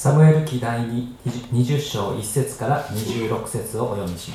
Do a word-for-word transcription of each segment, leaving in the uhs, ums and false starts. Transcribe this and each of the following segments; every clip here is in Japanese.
サムエル記第にじゅっ章いち節からにじゅうろく節をお読みします。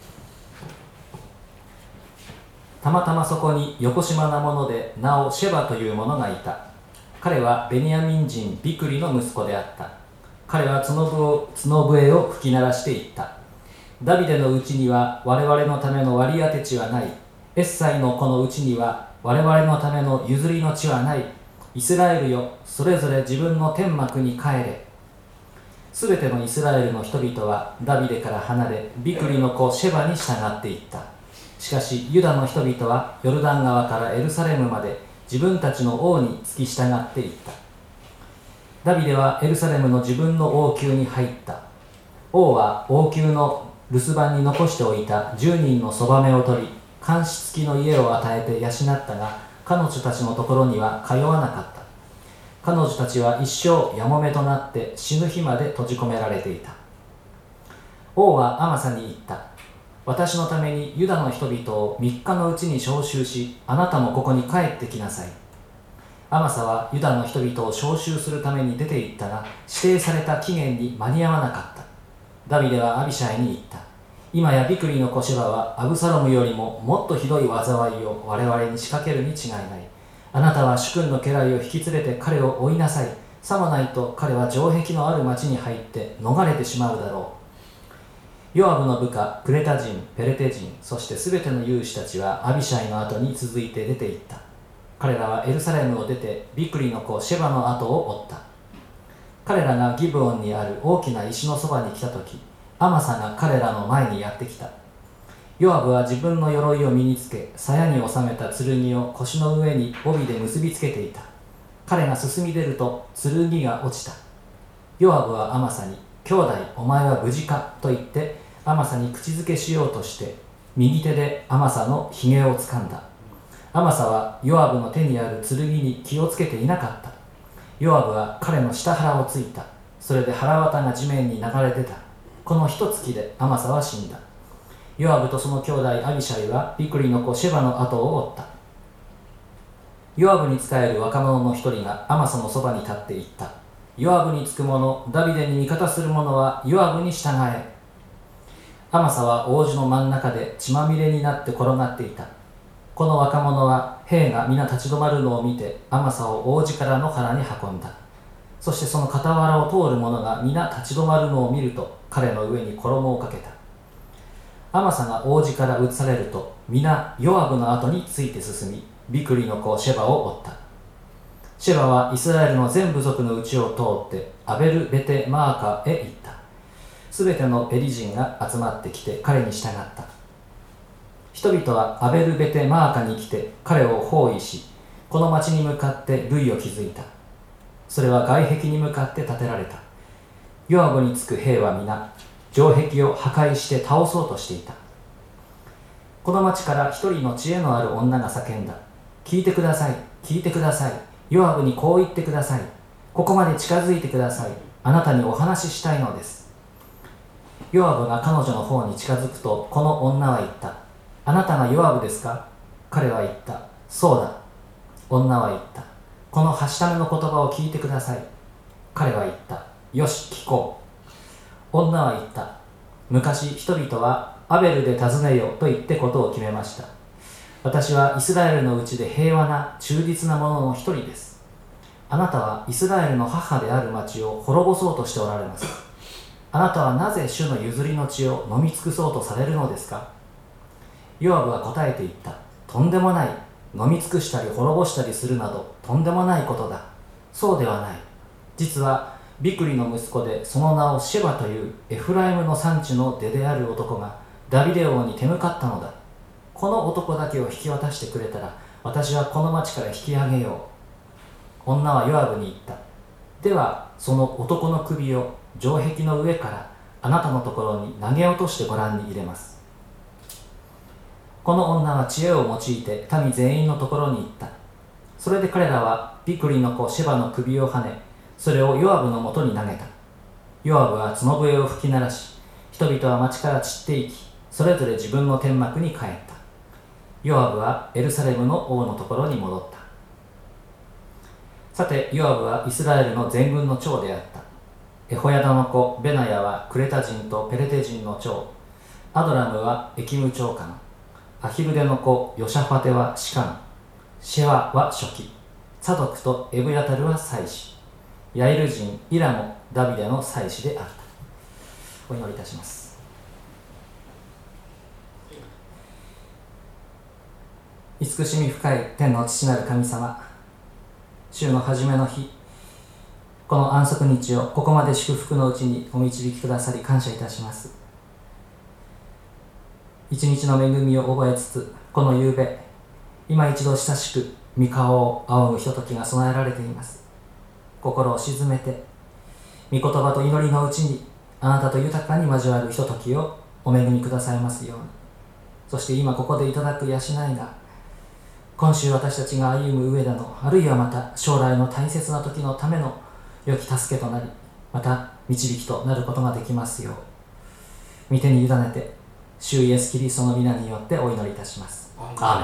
たまたまそこによこしまなもので名をシェバという者がいた。彼はベニヤミン人ビクリの息子であった。彼は角笛を吹き鳴らしていった。ダビデのうちには我々のための割り当て地はない。エッサイの子のうちには我々のための譲りの地はない。イスラエルよ、それぞれ自分の天幕に帰れ。すべてのイスラエルの人々はダビデから離れ、ビクリの子シェバに従っていった。しかしユダの人々はヨルダン川からエルサレムまで自分たちの王に付き従っていった。ダビデはエルサレムの自分の王宮に入った。王は王宮の留守番に残しておいたじゅうにんのそばめを取り、監視付きの家を与えて養ったが、彼女たちのところには通わなかった。彼女たちは一生やもめとなって死ぬ日まで閉じ込められていた。王はアマサに言った。私のためにユダの人々をみっかのうちに召集し、あなたもここに帰ってきなさい。アマサはユダの人々を召集するために出て行ったが、指定された期限に間に合わなかった。ダビデはアビシャイに言った。今やビクリの子シェバはアブサロムよりももっとひどい災いを我々に仕掛けるに違いない。あなたは主君の家来を引き連れて彼を追いなさい。さもないと彼は城壁のある町に入って逃れてしまうだろう。ヨアブの部下クレタ人、ペレテ人、そしてすべての勇士たちはアビシャイの後に続いて出て行った。彼らはエルサレムを出てビクリの子シェバの後を追った。彼らがギブオンにある大きな石のそばに来たとき、アマサが彼らの前にやってきた。ヨアブは自分の鎧を身につけ、鞘に収めた剣を腰の上に帯で結びつけていた。彼が進み出ると剣が落ちた。ヨアブはアマサに、兄弟お前は無事かと言ってアマサに口づけしようとして、右手でアマサのひげをつかんだ。アマサはヨアブの手にある剣に気をつけていなかった。ヨアブは彼の下腹をついた。それで腹綿が地面に流れ出た。この一月でアマサは死んだ。ヨアブとその兄弟アビシャイはビクリの子シェバの後を追った。ヨアブに仕える若者の一人がアマサのそばに立っていった。ヨアブにつく者、ダビデに味方する者はヨアブに従え。アマサは王子の真ん中で血まみれになって転がっていた。この若者は兵が皆立ち止まるのを見てアマサを王子からの腹に運んだ。そしてその傍らを通る者が皆立ち止まるのを見ると彼の上に衣をかけた。アマサが王子から移されると皆ヨアブの後について進み、ビクリの子シェバを追った。シェバはイスラエルの全部族のうちを通ってアベル・ベテ・マーカへ行った。すべてのペリ人が集まってきて彼に従った。人々はアベル・ベテ・マーカに来て彼を包囲し、この町に向かって塁を築いた。それは外壁に向かって建てられた。ヨアブにつく兵は皆城壁を破壊して倒そうとしていた。この町から一人の知恵のある女が叫んだ。聞いてください、聞いてください。ヨアブにこう言ってください。ここまで近づいてください。あなたにお話ししたいのです。ヨアブが彼女の方に近づくと、この女は言った。あなたがヨアブですか？彼は言った。そうだ。女は言った。このはしための言葉を聞いてください。彼は言った。よし、聞こう。女は言った。昔人々はアベルで尋ねよと言ってことを決めました。私はイスラエルのうちで平和な忠実な者の一人です。あなたはイスラエルの母である町を滅ぼそうとしておられます。あなたはなぜ主の譲りの地を飲み尽くそうとされるのですか？ヨアブは答えて言った。とんでもない。飲み尽くしたり滅ぼしたりするなどとんでもないことだ。そうではない。実はビクリの息子でその名をシェバというエフライムの産地の出である男がダビデ王に手向かったのだ。この男だけを引き渡してくれたら私はこの町から引き上げよう。女はヨアブに言った。ではその男の首を城壁の上からあなたのところに投げ落としてご覧に入れます。この女は知恵を用いて民全員のところに行った。それで彼らはビクリの子シェバの首をはね、それをヨアブのもとに投げた。ヨアブは角笛を吹き鳴らし、人々は町から散っていき、それぞれ自分の天幕に帰った。ヨアブはエルサレムの王のところに戻った。さてヨアブはイスラエルの全軍の長であった。 エホヤダの子ベナヤはクレタ人とペレテ人の長、アドラムはエキム長官、アヒルデの子ヨシャファテは士官、シェワは書記、サドクとエブヤタルは祭司、ヤイル人イラもダビデの祭司であった。お祈りいたします。慈しみ深い天の父なる神様、週の初めの日、この安息日をここまで祝福のうちにお導きくださり感謝いたします。一日の恵みを覚えつつ、この夕べ今一度親しく御顔を仰ぐひとときが備えられています。心を静めて御言葉と祈りのうちにあなたと豊かに交わるひとときをお恵みくださいますように。そして今ここでいただく養いが今週私たちが歩む上での、あるいはまた将来の大切な時のための良き助けとなり、また導きとなることができますよう、御手に委ねて主イエスキリストの皆によってお祈りいたします。アー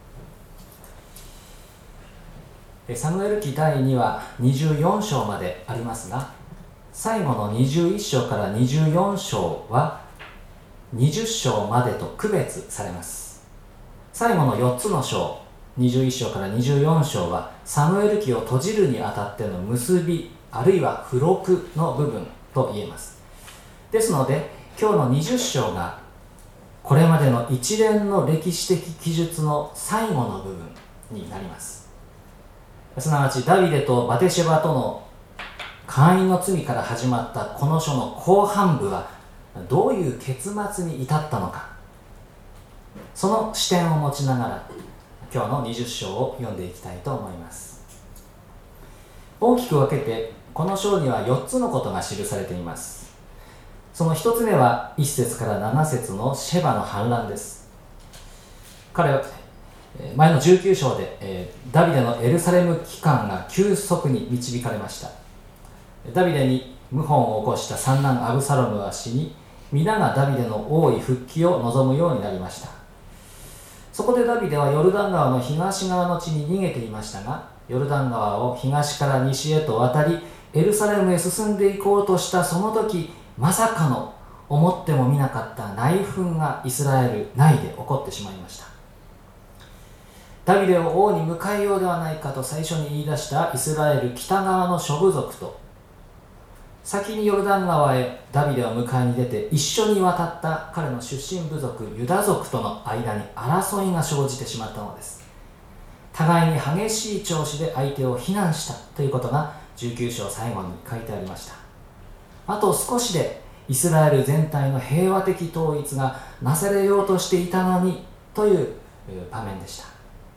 メン。サムエル記だいにはにじゅうよん章までありますが、最後のにじゅういっ章からにじゅうよん章はにじゅっ章までと区別されます。最後のよっつの章、にじゅういっ章からにじゅうよん章はサムエル記を閉じるにあたっての結び、あるいは付録の部分と言えます。ですので今日のにじゅっ章がこれまでの一連の歴史的記述の最後の部分になります。すなわちダビデとバテシェバとの姦淫の罪から始まったこの書の後半部はどういう結末に至ったのか、その視点を持ちながら今日のにじゅっ章を読んでいきたいと思います。大きく分けてこの章にはよっつのことが記されています。そのひとつめはいっ節からなな節のシェバの反乱です。彼は前のじゅうきゅう章でダビデのエルサレム帰還が急速に導かれました。ダビデに謀反を起こした三男アブサロムは死に、皆がダビデの王位復帰を望むようになりました。そこでダビデはヨルダン川の東側の地に逃げていましたが、ヨルダン川を東から西へと渡りエルサレムへ進んでいこうとしたその時、まさかの思ってもみなかった内紛がイスラエル内で起こってしまいました。ダビデを王に迎えようではないかと最初に言い出したイスラエル北側の諸部族と、先にヨルダン川へダビデを迎えに出て一緒に渡った彼の出身部族ユダ族との間に争いが生じてしまったのです。互いに激しい調子で相手を非難したということがじゅうきゅう章最後に書いてありました。あと少しでイスラエル全体の平和的統一がなされようとしていたのにという場面でした。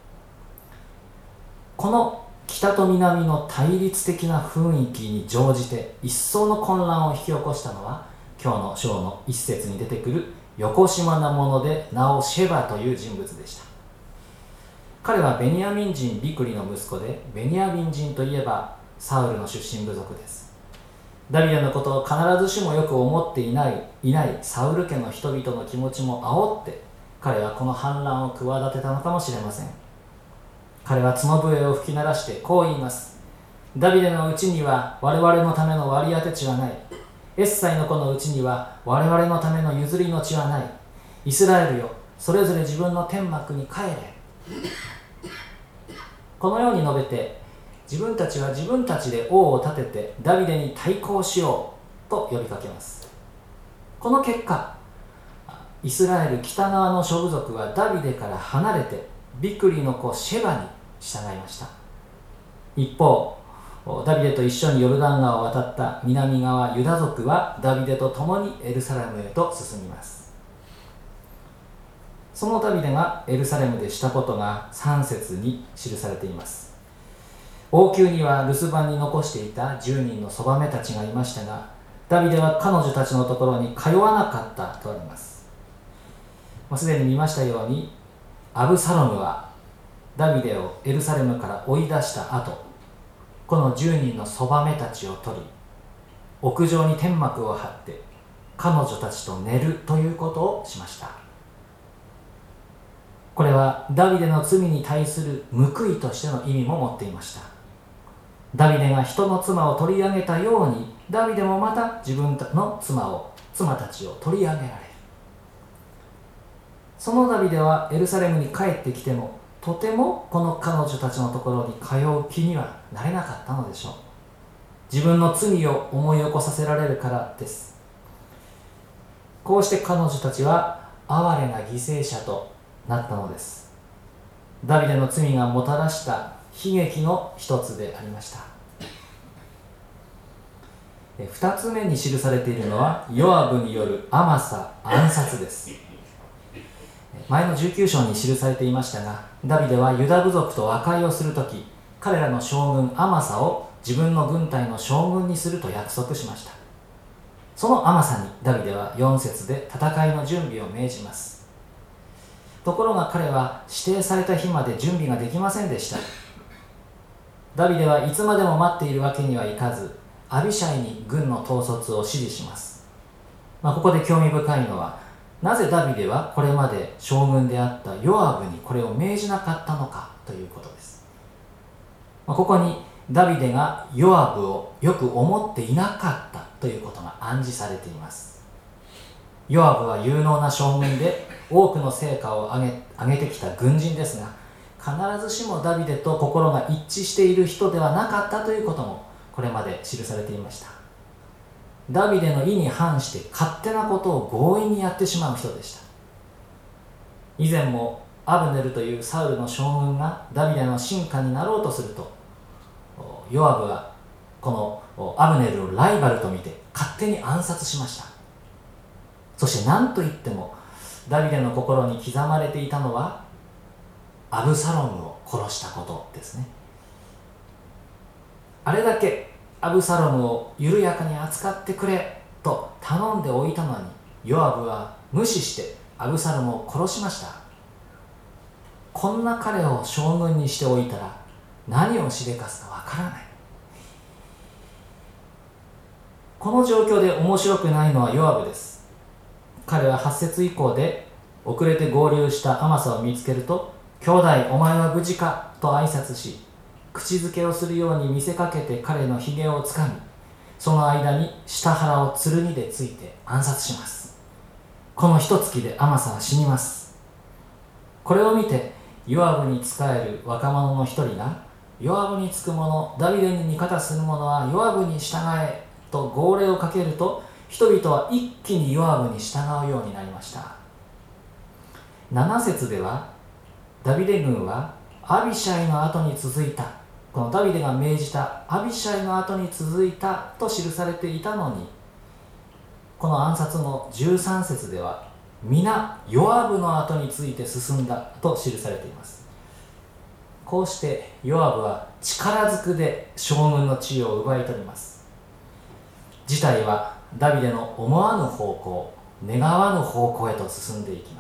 この北と南の対立的な雰囲気に乗じて一層の混乱を引き起こしたのは、今日の章の一節に出てくるよこしまなもので名をシェバという人物でした。彼はベニヤミン人ビクリの息子で、ベニヤミン人といえばサウルの出身部族です。ダビデのことを必ずしもよく思っていないいないサウル家の人々の気持ちも煽って、彼はこの反乱を企てたのかもしれません。彼は角笛を吹き鳴らしてこう言います。ダビデのうちには我々のための割り当て地はない。エッサイの子のうちには我々のための譲りの地はない。イスラエルよ、それぞれ自分の天幕に帰れ。このように述べて、自分たちは自分たちで王を立ててダビデに対抗しようと呼びかけます。この結果、イスラエル北側の諸部族はダビデから離れてビクリの子シェバに従いました。一方、ダビデと一緒にヨルダン川を渡った南側ユダ族はダビデと共にエルサレムへと進みます。そのダビデがエルサレムでしたことがさん節に記されています。王宮には留守番に残していたじゅうにんのそばめたちがいましたが、ダビデは彼女たちのところに通わなかったとあります。すでに見ましたように、アブサロムはダビデをエルサレムから追い出した後、このじゅうにんのそばめたちを取り、屋上に天幕を張って彼女たちと寝るということをしました。これはダビデの罪に対する報いとしての意味も持っていました。 ダビデが人の妻を取り上げたように、ダビデもまた自分の妻を妻たちを取り上げられる。そのダビデはエルサレムに帰ってきても、とてもこの彼女たちのところに通う気にはなれなかったのでしょう。自分の罪を思い起こさせられるからです。こうして彼女たちは哀れな犠牲者となったのです。ダビデの罪がもたらした悲劇の一つでありました。二つ目に記されているのは、ヨアブによるアマサ暗殺です。前のじゅうきゅう章に記されていましたが、ダビデはユダ部族と和解をするとき、彼らの将軍アマサを自分の軍隊の将軍にすると約束しました。そのアマサにダビデはよん節で戦いの準備を命じます。ところが彼は指定された日まで準備ができませんでした。ダビデはいつまでも待っているわけにはいかず、アビシャイに軍の統率を指示します。まあ、ここで興味深いのは、なぜダビデはこれまで将軍であったヨアブにこれを命じなかったのかということです。まあ、ここにダビデがヨアブをよく思っていなかったということが暗示されています。ヨアブは有能な将軍で多くの成果を上げ、上げてきた軍人ですが、必ずしもダビデと心が一致している人ではなかったということもこれまで記されていました。ダビデの意に反して勝手なことを強引にやってしまう人でした。以前もアブネルというサウルの将軍がダビデの臣下になろうとすると、ヨアブはこのアブネルをライバルと見て勝手に暗殺しました。そして何といってもダビデの心に刻まれていたのはアブサロムを殺したことですね。あれだけアブサロムを緩やかに扱ってくれと頼んでおいたのに、ヨアブは無視してアブサロムを殺しました。こんな彼を将軍にしておいたら何をしでかすかわからない。この状況で面白くないのはヨアブです。彼ははち節以降で遅れて合流したアマサを見つけると、兄弟お前は無事かと挨拶し、口づけをするように見せかけて彼のひげをつかみ、その間に下腹を剣でついて暗殺します。この一月でアマサは死にます。これを見てヨアブに仕える若者の一人が、ヨアブにつく者、ダビデに味方する者はヨアブに従えと号令をかけると、人々は一気にヨアブに従うようになりました。なな節ではダビデ軍はアビシャイの後に続いた、このダビデが命じたアビシャイの後に続いたと記されていたのに、この暗殺のじゅうさん節では皆ヨアブの後について進んだと記されています。こうしてヨアブは力ずくで将軍の地位を奪い取ります。事態はダビデの思わぬ方向、願わぬ方向へと進んでいきます。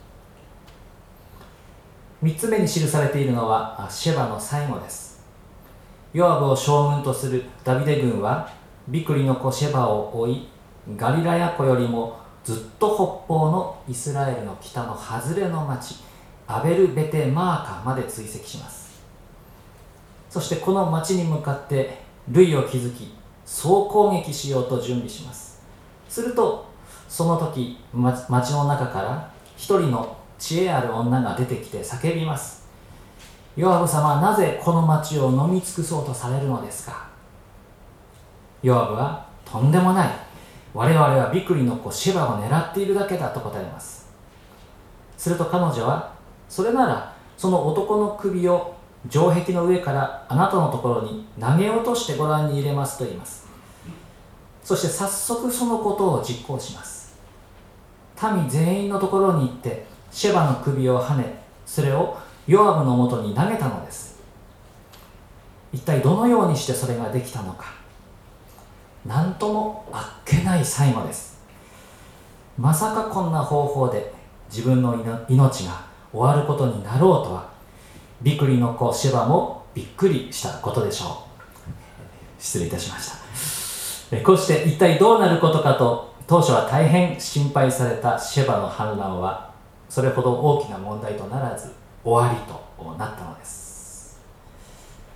みっつめに記されているのはシェバの最後です。ヨアブを将軍とするダビデ軍はビクリの子シェバを追い、ガリラヤ湖よりもずっと北方のイスラエルの北の外れの町アベルベテマーカまで追跡します。そしてこの町に向かって塁を築き、総攻撃しようと準備します。するとその時、町の中から一人の知恵ある女が出てきて叫びます。ヨアブ様、なぜこの町を飲み尽くそうとされるのですか。ヨアブは、とんでもない、我々はビクリの子シェバを狙っているだけだと答えます。すると彼女は、それならその男の首を城壁の上からあなたのところに投げ落としてご覧に入れますと言います。そして早速そのことを実行します。民全員のところに行ってシェバの首をはね、それをヨアブのもとに投げたのです。一体どのようにしてそれができたのか。なんともあっけない最後です。まさかこんな方法で自分の命が終わることになろうとは、ビクリの子シェバもびっくりしたことでしょう。失礼いたしました。こうして一体どうなることかと当初は大変心配されたシェバの反乱はそれほど大きな問題とならず終わりとなったのです。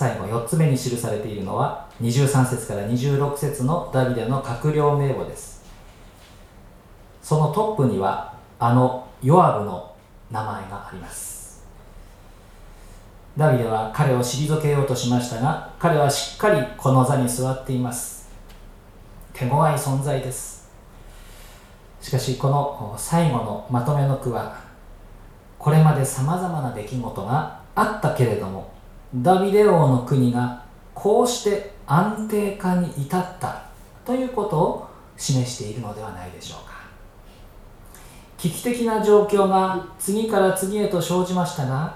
最後よっつめに記されているのはにじゅうさん節からにじゅうろく節のダビデの閣僚名簿です。そのトップにはあのヨアブの名前があります。ダビデは彼を退けようとしましたが、彼はしっかりこの座に座っています。手強い存在です。しかしこの最後のまとめの句は、これまでさまざまな出来事があったけれども、ダビデ王の国がこうして安定化に至ったということを示しているのではないでしょうか。危機的な状況が次から次へと生じましたが、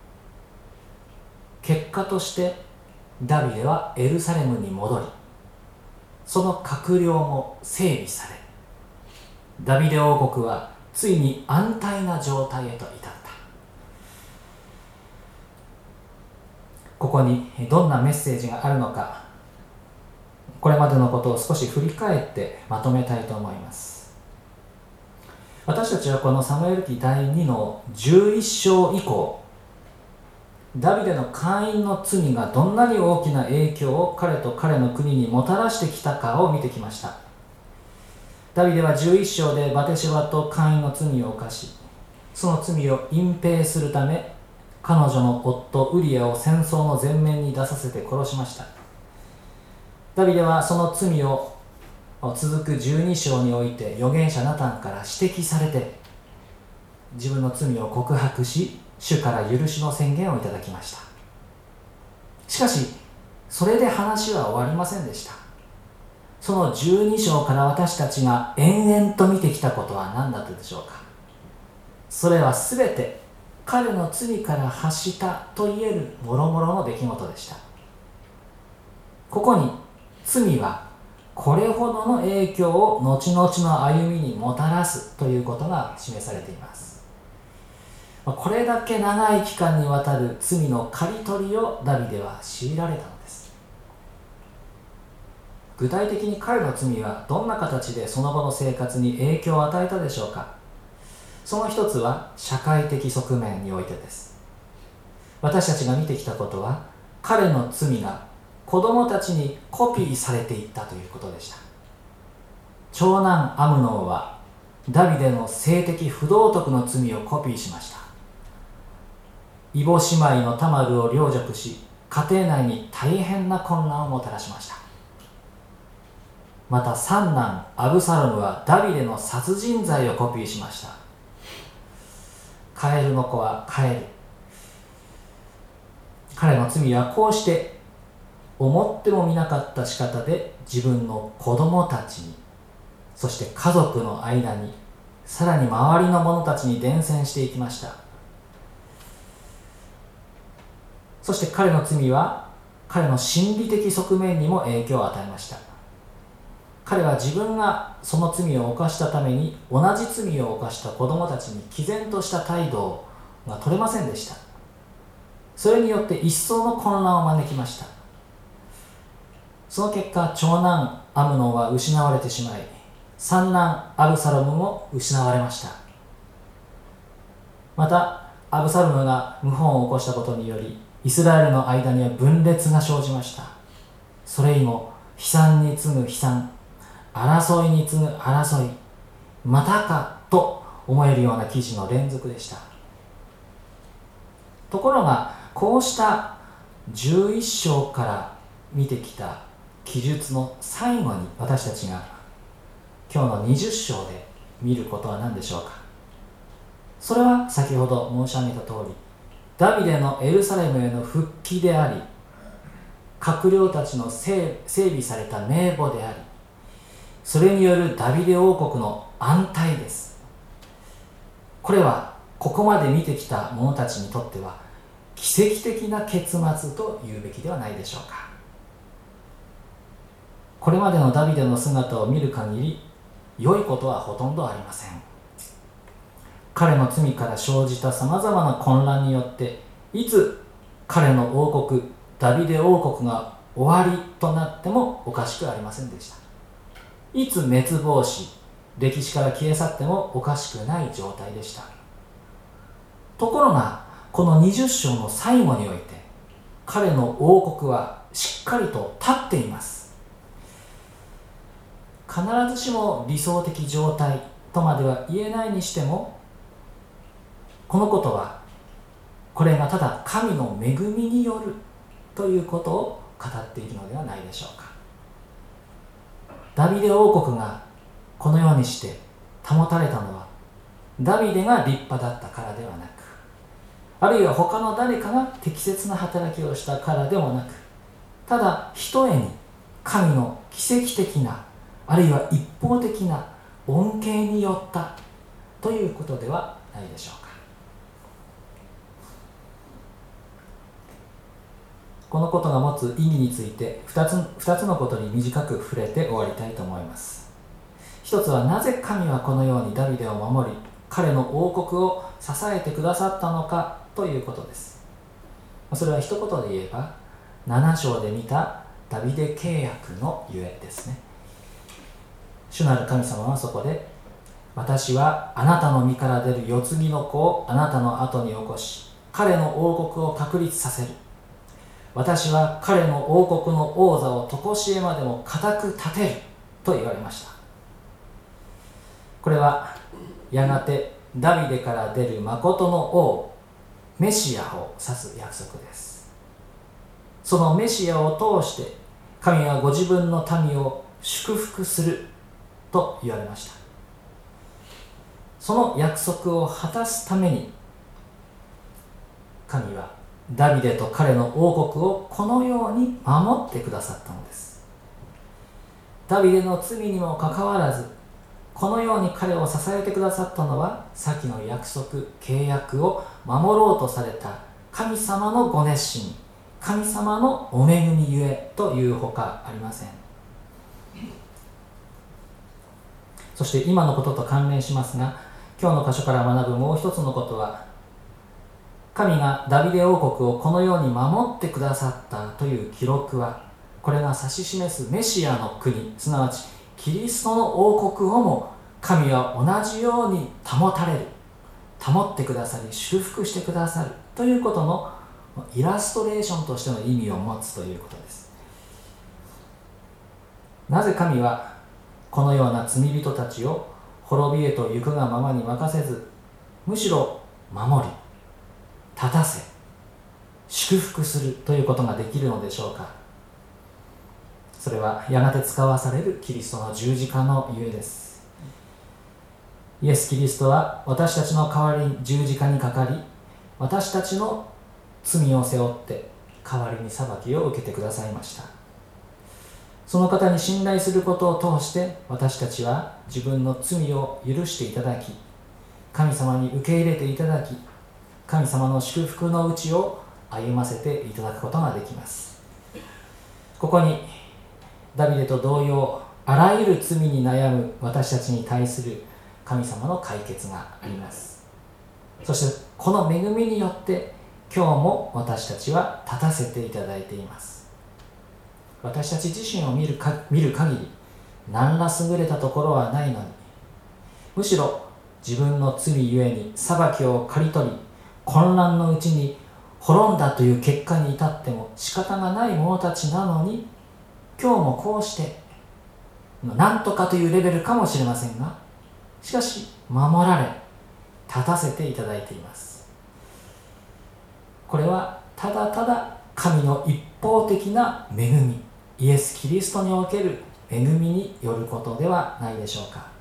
結果としてダビデはエルサレムに戻り、その閣僚も整備され、ダビデ王国はついに安泰な状態へと至った。ここにどんなメッセージがあるのか、これまでのことを少し振り返ってまとめたいと思います。私たちはこのサムエル記だいにのじゅういっ章以降、ダビデの姦淫の罪がどんなに大きな影響を彼と彼の国にもたらしてきたかを見てきました。ダビデはじゅういっ章でバテシバと姦淫の罪を犯し、その罪を隠蔽するため、彼女の夫ウリアを戦争の前面に出させて殺しました。ダビデはその罪を続くじゅうに章において預言者ナタンから指摘されて、自分の罪を告白し、主から許しの宣言をいただきました。しかしそれで話は終わりませんでした。そのじゅうに章から私たちが延々と見てきたことは何だったでしょうか。それはすべて彼の罪から発したといえるもろもろの出来事でした。ここに罪はこれほどの影響を後々の歩みにもたらすということが示されています。これだけ長い期間にわたる罪の刈り取りをダビデは強いられたのです。具体的に彼の罪はどんな形でその後の生活に影響を与えたでしょうか。その一つは社会的側面においてです。私たちが見てきたことは、彼の罪が子供たちにコピーされていったということでした。長男アムノンはダビデの性的不道徳の罪をコピーしました。異母姉妹のタマルを陵辱し、家庭内に大変な混乱をもたらしました。また三男アブサロムはダビデの殺人罪をコピーしました。カエルの子はカエル。彼の罪はこうして思ってもみなかった仕方で自分の子供たちに、そして家族の間に、さらに周りの者たちに伝染していきました。そして彼の罪は彼の心理的側面にも影響を与えました。彼は自分がその罪を犯したために同じ罪を犯した子供たちに毅然とした態度が取れませんでした。それによって一層の混乱を招きました。その結果、長男アムノンは失われてしまい、三男アブサロムも失われました。またアブサロムが謀反を起こしたことにより、イスラエルの間には分裂が生じました。それ以後、悲惨に次ぐ悲惨、争いに次ぐ争い、またかと思えるような記事の連続でした。ところが、こうしたじゅういっ章から見てきた記述の最後に、私たちが今日のにじゅっ章で見ることは何でしょうか。それは先ほど申し上げた通り、ダビデのエルサレムへの復帰であり、閣僚たちの整備された名簿であり、それによるダビデ王国の安泰です。これはここまで見てきた者たちにとっては奇跡的な結末と言うべきではないでしょうか。これまでのダビデの姿を見る限り、良いことはほとんどありません。彼の罪から生じたさまざまな混乱によって、いつ彼の王国ダビデ王国が終わりとなってもおかしくありませんでした。いつ滅亡し歴史から消え去ってもおかしくない状態でした。ところがこのにじゅっ章の最後において、 彼の王国はしっかりと立っています。必ずしも理想的状態とまでは言えないにしても、このことはこれがただ神の恵みによるということを語っているのではないでしょうか。ダビデ王国がこのようにして保たれたのはダビデが立派だったからではなく、あるいは他の誰かが適切な働きをしたからでもなく、ただひとえに神の奇跡的な、あるいは一方的な恩恵によったということではないでしょうか。このことが持つ意味について2つ、2つのことに短く触れて終わりたいと思います。一つは、なぜ神はこのようにダビデを守り、彼の王国を支えてくださったのかということです。それは一言で言えば、なな章で見たダビデ契約のゆえですね。主なる神様はそこで、私はあなたの身から出る世継ぎの子をあなたの後に起こし、彼の王国を確立させる。私は彼の王国の王座を常しえまでも固く立てると言われました。これはやがてダビデから出る誠の王メシアを指す約束です。そのメシアを通して神はご自分の民を祝福すると言われました。その約束を果たすために神はダビデと彼の王国をこのように守ってくださったのです。ダビデの罪にもかかわらず、このように彼を支えてくださったのは、先の約束契約を守ろうとされた神様のご熱心、神様のお恵みゆえというほかありません。そして今のことと関連しますが、今日の箇所から学ぶもう一つのことは、神がダビデ王国をこのように守ってくださったという記録は、これが指し示すメシアの国、すなわちキリストの王国をも神は同じように保たれる、保ってくださり祝福してくださるということのイラストレーションとしての意味を持つということです。なぜ神はこのような罪人たちを滅びへと行くがままに任せず、むしろ守り立たせ祝福するということができるのでしょうか。それはやがて使わされるキリストの十字架のゆえです。イエス・キリストは私たちの代わりに十字架にかかり、私たちの罪を背負って代わりに裁きを受けてくださいました。その方に信頼することを通して私たちは自分の罪を許していただき、神様に受け入れていただき、神様の祝福のうちを歩ませていただくことができます。ここにダビデと同様、あらゆる罪に悩む私たちに対する神様の解決があります。そしてこの恵みによって今日も私たちは立たせていただいています。私たち自身を見るか見る限り何ら優れたところはないのに、むしろ自分の罪ゆえに裁きを刈り取り、混乱のうちに滅んだという結果に至っても仕方がない者たちなのに、今日もこうして何とかというレベルかもしれませんが、しかし守られ立たせていただいています。これはただただ神の一方的な恵み、イエス・キリストにおける恵みによることではないでしょうか。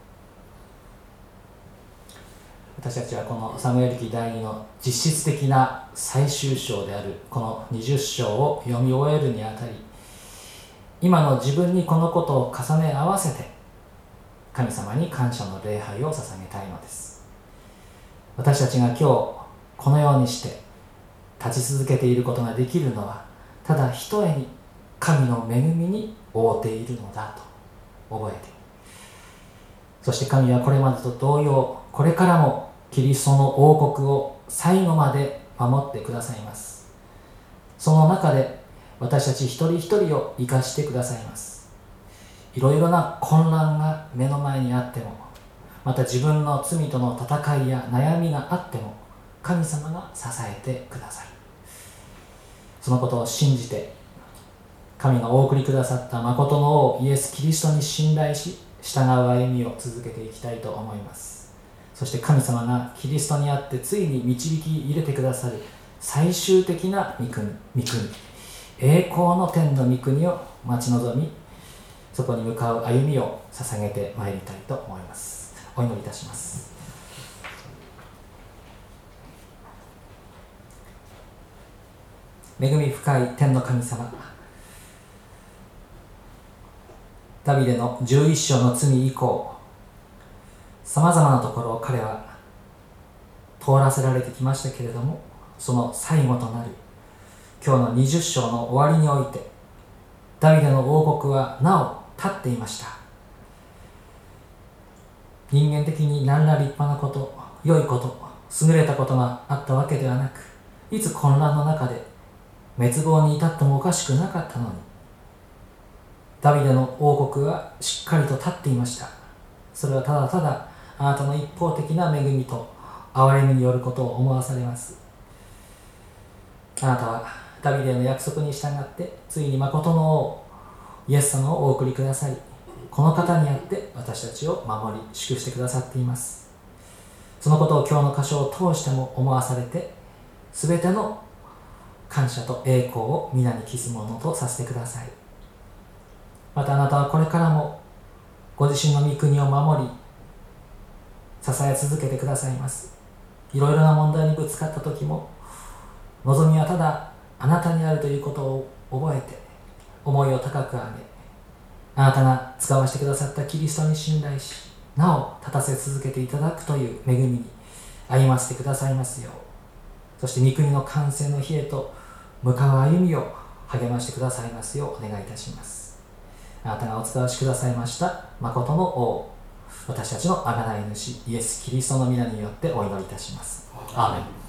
私たちはこのサムエル記だいにの実質的な最終章であるこのにじゅっ章を読み終えるにあたり、今の自分にこのことを重ね合わせて神様に感謝の礼拝を捧げたいのです。私たちが今日このようにして立ち続けていることができるのは、ただひとえに神の恵みに覆っているのだと覚えて、そして神はこれまでと同様、これからもキリストの王国を最後まで守ってくださいます。その中で私たち一人一人を生かしてくださいます。いろいろな混乱が目の前にあっても、また自分の罪との戦いや悩みがあっても、神様が支えてください。 そのことを信じて、神がお送りくださった誠の王イエス・キリストに信頼し、従う歩みを続けていきたいと思います。そして神様がキリストにあってついに導き入れてくださる最終的な御国、御国、栄光の天の御国を待ち望み、そこに向かう歩みを捧げてまいりたいと思います。お祈りいたします。恵み深い天の神様、ダビデのじゅういっ章の罪以降、さまざまなところを彼は通らせられてきましたけれども、その最後となる今日のにじゅっ章の終わりにおいて、ダビデの王国はなお立っていました。人間的に何ら立派なこと、良いこと、優れたことがあったわけではなく、いつ混乱の中で滅亡に至ってもおかしくなかったのに、ダビデの王国はしっかりと立っていました。それはただただあなたの一方的な恵みと憐れみによることを思わされます。あなたはダビデの約束に従ってついに誠の王イエス様をお送りくださり、この方にあって私たちを守り祝福してくださっています。そのことを今日の箇所を通しても思わされて、すべての感謝と栄光を皆に帰すものとさせてください。またあなたはこれからもご自身の御国を守り支え続けてくださいます。いろいろな問題にぶつかった時も、望みはただあなたにあるということを覚えて、思いを高く上げ、あなたが使わせてくださったキリストに信頼し、なお立たせ続けていただくという恵みに歩ませてくださいますよう、そして御国の完成の日へと向かう歩みを励ましてくださいますようお願いいたします。あなたがお使わしくださいました誠の王、私たちの贖い主イエス・キリストの皆によってお祈りいたします。アーメン。